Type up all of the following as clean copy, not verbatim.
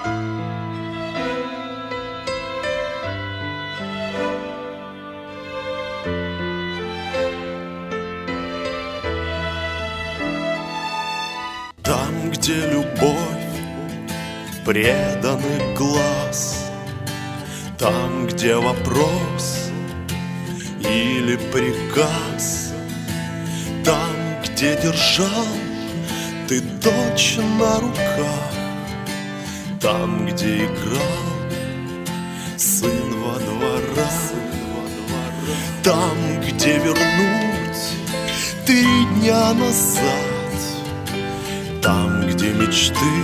Там, где любовь, преданный глаз, там, где вопрос или приказ, там, где держал ты дочь на руках, там, где играл сын во дворах, там, где вернуть 3 дня назад, там, где мечты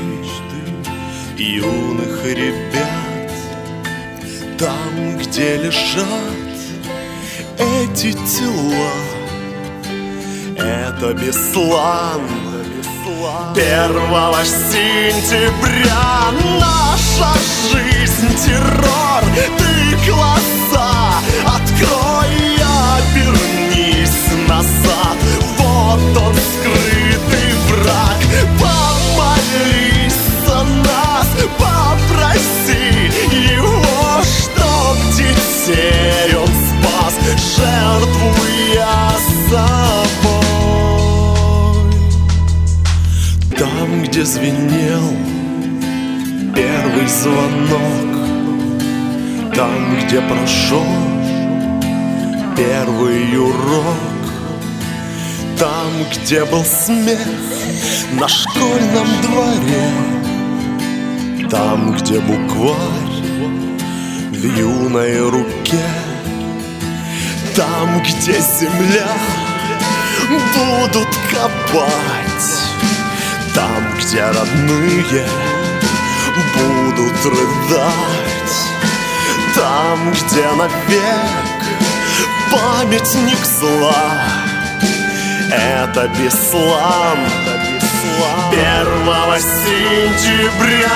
юных ребят, там, где лежат эти тела. Это Беслан 1 сентября. Наша жизнь террор. Ты глаза открой и обернись назад. Вот он, скрытый враг. Помолись за нас, попроси его, чтоб детей он спас, жертвуя собой. Там, где звенел первый звонок, там, где прошел первый урок, там, где был смех на школьном дворе, там, где букварь в юной руке, там, где земля будут копать, там, где родные будут рыдать, там, где навек памятник зла. Это Беслан 1 сентября.